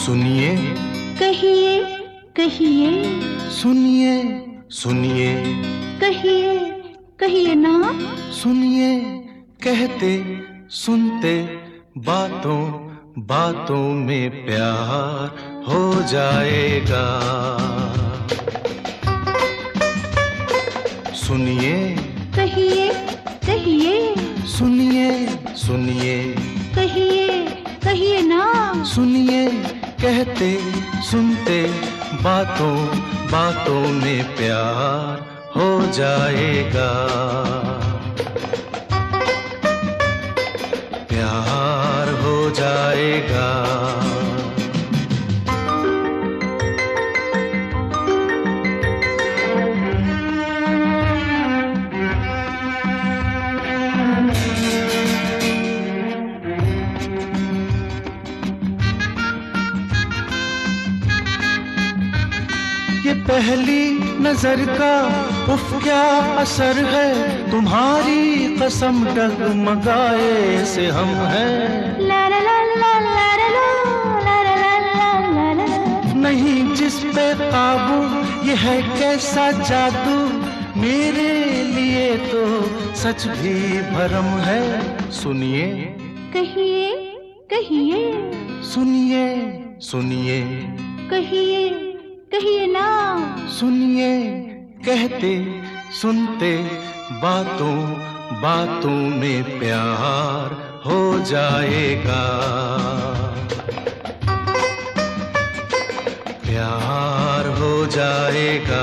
सुनिए, कहिए कहिए, सुनिए सुनिए, कहिए कहिए ना। सुनिए कहते सुनते बातों बातों में प्यार हो जाएगा। सुनिए, कहिए कहिए, सुनिए सुनिए, कहिए कहिए ना। सुनिए कहते सुनते बातों बातों में प्यार हो जाएगा। प्यार हो जाएगा। ये पहली नजर का उफ क्या असर है, तुम्हारी कसम डगमगाए से हम हैं। ला ला ला ला ला ला ला ला ला ला ला। नहीं जिस पे काबू, ये है कैसा जादू, मेरे लिए तो सच भी भरम है। सुनिए, कहिए कहिए, सुनिए सुनिए, कहिए कहिए ना। सुनिए कहते सुनते बातों बातों में प्यार हो जाएगा। प्यार हो जाएगा।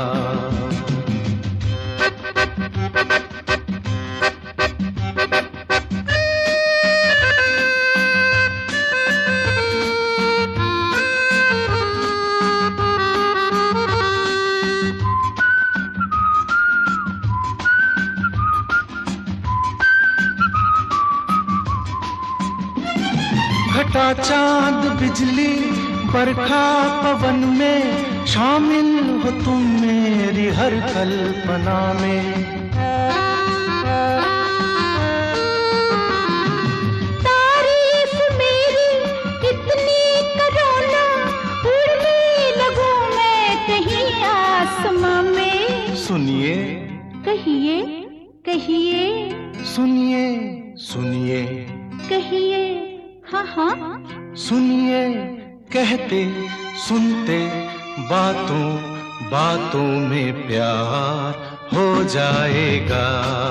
घटा चांद बिजली बरखा पवन में, शामिल हो तुम मेरी हर कल्पना में। तारीफ मेरी कितनी करो ना, उड़ने लगूं मैं कहीं आसमां में। सुनिए, कहिए कहिए, सुनिए सुनिए, कहिए हाँ हाँ। सुनिए कहते सुनते बातों बातों में प्यार हो जाएगा।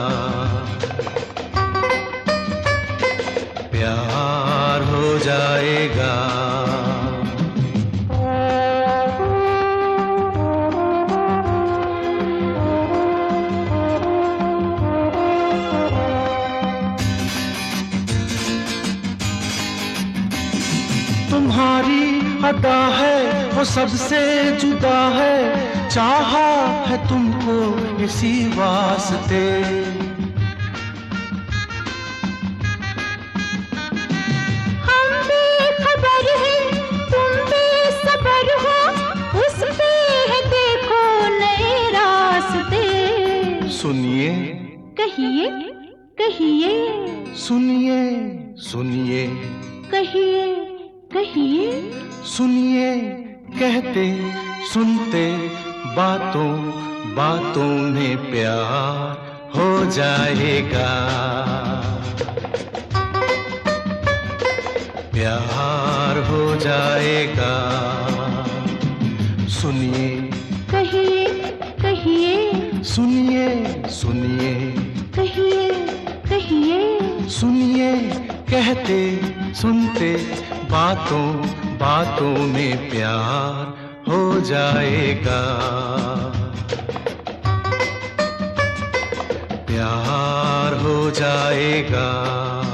प्यार हो जाएगा। तुम्हारी अदा है वो सबसे जुदा है, चाहा है तुमको इसी वास्ते। हम बेखबर हैं तुम बेसबर हो, उस पे है देखो नए रास्ते। सुनिए, कहिए कहिए, सुनिए सुनिए, कहिए कहिए, सुनिए कहते सुनते बातों बातों में प्यार हो जाएगा। प्यार हो जाएगा। सुनिए, कहिए कहिए, सुनिए सुनिए, कहिए कहिए, सुनिए कहते सुनते बातों बातों में प्यार हो जाएगा। प्यार हो जाएगा।